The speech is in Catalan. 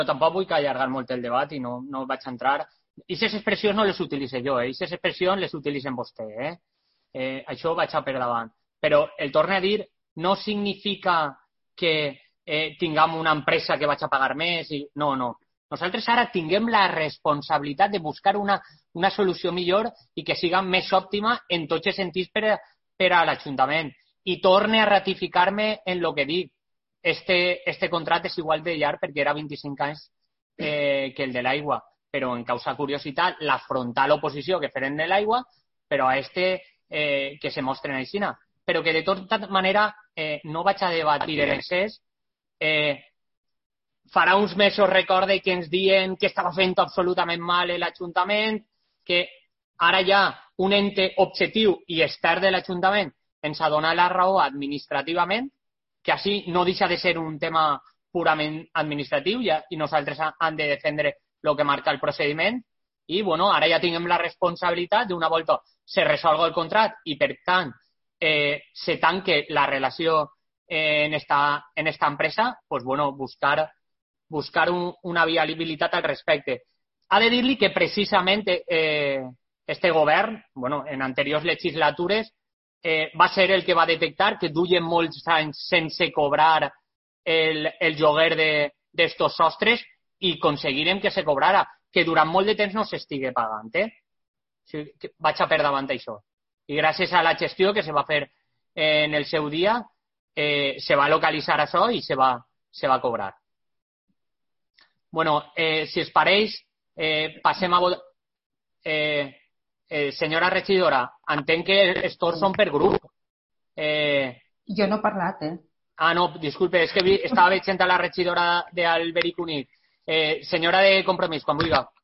tampoc vull allargar molt el debat i no vaig entrar. Aquestes expressions no les utilitzo jo, aquestes expressions les utilitzen vostè. Això ho vaig a per davant. Però el torne a dir, no significa que tinguem una empresa que vaig a pagar més. No. Nosaltres ara tinguem la responsabilitat de buscar una solució millor i que siga més òptima en tots els sentits per a l'Ajuntament. I torne a ratificar-me en el que dic. Este contracte és igual de llarg perquè era 25 anys que el de l'aigua, però en causa curiositat la frontal oposició que feren de l'aigua, però a que se mostren així. Però que de tota manera no vaig a debatir en excés. Farà uns mesos recorde que ens diuen que estava fent absolutament mal l'Ajuntament, que ara hi ha un ente objectiu i extern de l'Ajuntament ens ha donat la raó administrativament, que així no deixa de ser un tema purament administratiu i nosaltres hem de defendre el que marca el procediment i ara ja tinguem la responsabilitat d'una volta se resolga el contracte i per tant se tanque la relació en esta empresa, pues buscar una viabilitat al respecte. Ha de dir-li que precisament este govern, en anteriors legislatures, va ser el que va detectar que duien molts anys sense cobrar el lloguer d'estos sostres i aconseguirem que se cobrara, que durant molt de temps no s'estigui pagant. Vaig a per davant això. I gràcies a la gestió que se va fer en el seu dia, se va localitzar això i se va cobrar. Si es pareix, passem a votar. Senyora regidora, entenc que els torns són per grup. Jo no he parlat, No, disculpe, és que estava veient a la regidora d'Alberic Unit. Senyora de Compromís, quan vulgui.